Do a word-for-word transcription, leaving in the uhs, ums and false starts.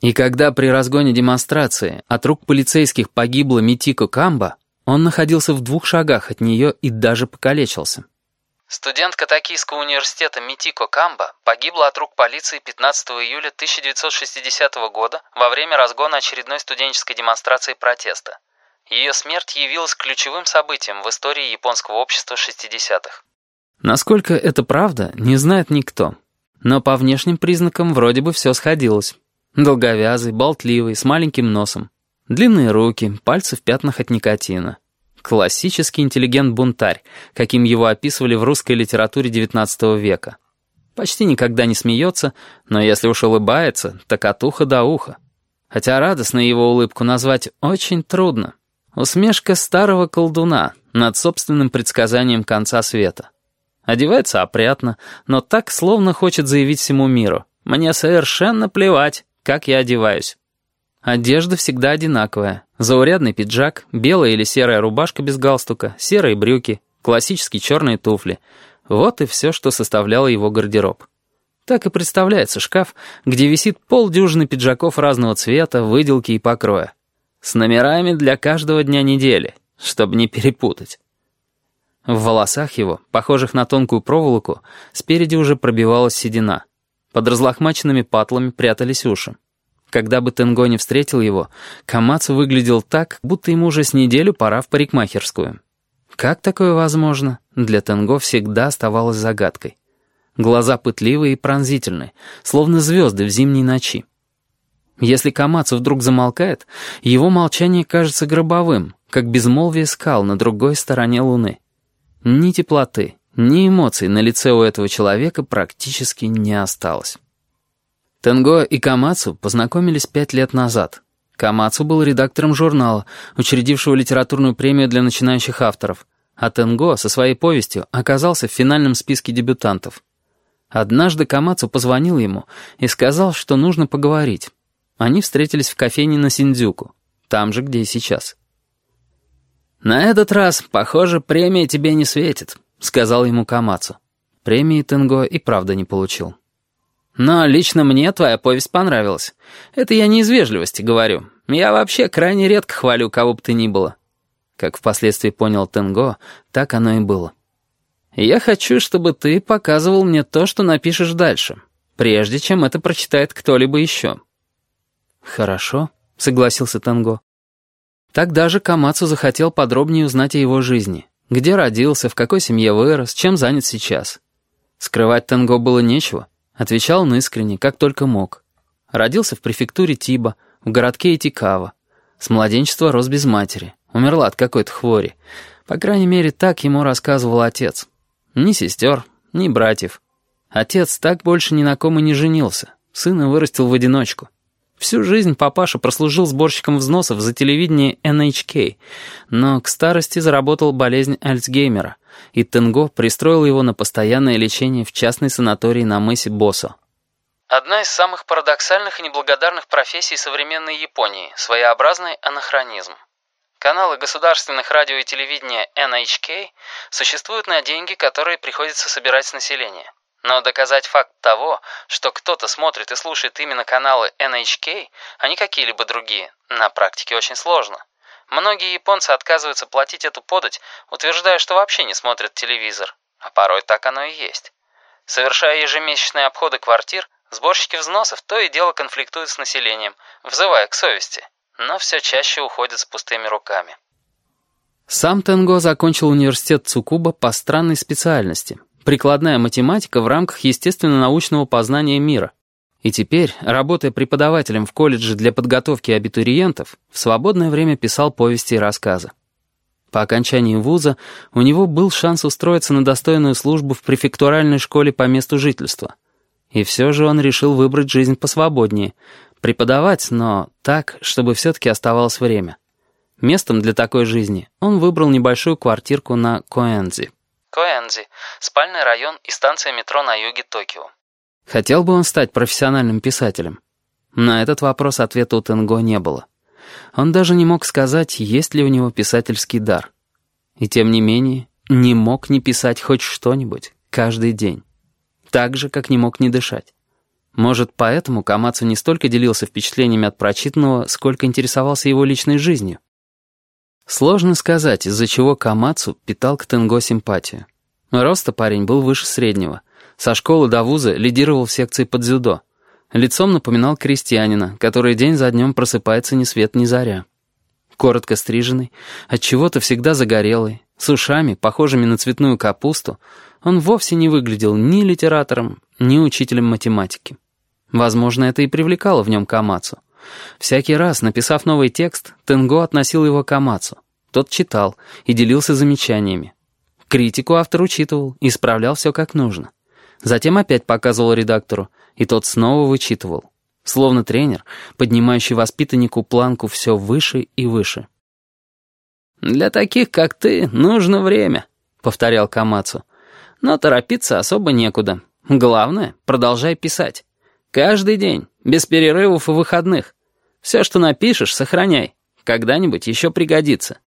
И когда при разгоне демонстрации от рук полицейских погибла Митико Камба, он находился в двух шагах от нее и даже покалечился. Студентка Токийского университета Митико Камба погибла от рук полиции пятнадцатого июля тысяча девятьсот шестидесятого года во время разгона очередной студенческой демонстрации протеста. Ее смерть явилась ключевым событием в истории японского общества шестидесятых. Насколько это правда, не знает никто. Но по внешним признакам вроде бы все сходилось. Долговязый, болтливый, с маленьким носом. Длинные руки, пальцы в пятнах от никотина. Классический интеллигент-бунтарь, каким его описывали в русской литературе девятнадцатого века. Почти никогда не смеется, но если уж улыбается, так от уха до уха. Хотя радостно его улыбку назвать очень трудно. Усмешка старого колдуна над собственным предсказанием конца света. Одевается опрятно, но так, словно хочет заявить всему миру: «Мне совершенно плевать, как я одеваюсь». Одежда всегда одинаковая. Заурядный пиджак, белая или серая рубашка без галстука, серые брюки, классические черные туфли. Вот и все, что составляло его гардероб. Так и представляется шкаф, где висит полдюжины пиджаков разного цвета, выделки и покроя. С номерами для каждого дня недели, чтобы не перепутать. В волосах его, похожих на тонкую проволоку, спереди уже пробивалась седина. Под разлохмаченными патлами прятались уши. Когда бы Тенго не встретил его, Камацу выглядел так, будто ему уже с неделю пора в парикмахерскую. Как такое возможно, для Тенго всегда оставалось загадкой. Глаза пытливые и пронзительные, словно звезды в зимней ночи. Если Камацу вдруг замолкает, его молчание кажется гробовым, как безмолвие скал на другой стороне луны. Ни теплоты, ни эмоций на лице у этого человека практически не осталось. Тенго и Камацу познакомились пять лет назад. Камацу был редактором журнала, учредившего литературную премию для начинающих авторов, а Тенго со своей повестью оказался в финальном списке дебютантов. Однажды Камацу позвонил ему и сказал, что нужно поговорить. Они встретились в кофейне на Синдзюку, там же, где и сейчас. «На этот раз, похоже, премия тебе не светит», — сказал ему Камацу. Премии Тенго и правда не получил. «Но лично мне твоя повесть понравилась. Это я не из вежливости говорю. Я вообще крайне редко хвалю кого бы то ни было». Как впоследствии понял Тенго, так оно и было. «Я хочу, чтобы ты показывал мне то, что напишешь дальше, прежде чем это прочитает кто-либо еще». «Хорошо», — согласился Тенго. Тогда же Камацу захотел подробнее узнать о его жизни. Где родился, в какой семье вырос, чем занят сейчас. Скрывать Тенго было нечего. Отвечал он искренне, как только мог. Родился в префектуре Тиба, в городке Итикава. С младенчества рос без матери. Умерла от какой-то хвори. По крайней мере, так ему рассказывал отец. Ни сестер, ни братьев. Отец так больше ни на ком и не женился. Сына вырастил в одиночку. Всю жизнь папаша прослужил сборщиком взносов за телевидение эн эйч кей, но к старости заработал болезнь Альцгеймера, и Тенго пристроил его на постоянное лечение в частной санатории на мысе Босо. Одна из самых парадоксальных и неблагодарных профессий современной Японии – своеобразный анахронизм. Каналы государственных радио и телевидения эн эйч кей существуют на деньги, которые приходится собирать с населения. Но доказать факт того, что кто-то смотрит и слушает именно каналы эн эйч кей, а не какие-либо другие, на практике очень сложно. Многие японцы отказываются платить эту подать, утверждая, что вообще не смотрят телевизор. А порой так оно и есть. Совершая ежемесячные обходы квартир, сборщики взносов то и дело конфликтуют с населением, взывая к совести, но все чаще уходят с пустыми руками. Сам Тенго закончил университет Цукуба по странной специальности – прикладная математика в рамках естественно-научного познания мира. И теперь, работая преподавателем в колледже для подготовки абитуриентов, в свободное время писал повести и рассказы. По окончании вуза у него был шанс устроиться на достойную службу в префектуральной школе по месту жительства. И все же он решил выбрать жизнь посвободнее, преподавать, но так, чтобы все-таки оставалось время. Местом для такой жизни он выбрал небольшую квартирку на Коэнзи. Коэнзи – спальный район и станция метро на юге Токио. Хотел бы он стать профессиональным писателем? На этот вопрос ответа у Тенго не было. Он даже не мог сказать, есть ли у него писательский дар. И тем не менее, не мог не писать хоть что-нибудь каждый день. Так же, как не мог не дышать. Может, поэтому Камацу не столько делился впечатлениями от прочитанного, сколько интересовался его личной жизнью? Сложно сказать, из-за чего Камацу питал к Тенго симпатию. Роста парень был выше среднего. Со школы до вуза лидировал в секции по дзюдо. Лицом напоминал крестьянина, который день за днем просыпается ни свет ни заря. Коротко стриженный, отчего-то всегда загорелый, с ушами, похожими на цветную капусту, он вовсе не выглядел ни литератором, ни учителем математики. Возможно, это и привлекало в нем Камацу. Всякий раз, написав новый текст, Тенго относил его Камацу. Тот читал и делился замечаниями. Критику автор учитывал и исправлял все как нужно. Затем опять показывал редактору, и тот снова вычитывал. Словно тренер, поднимающий воспитаннику планку все выше и выше. «Для таких, как ты, нужно время», — повторял Камацу. «Но торопиться особо некуда. Главное, продолжай писать. Каждый день, без перерывов и выходных. Все, что напишешь, сохраняй. Когда-нибудь еще пригодится».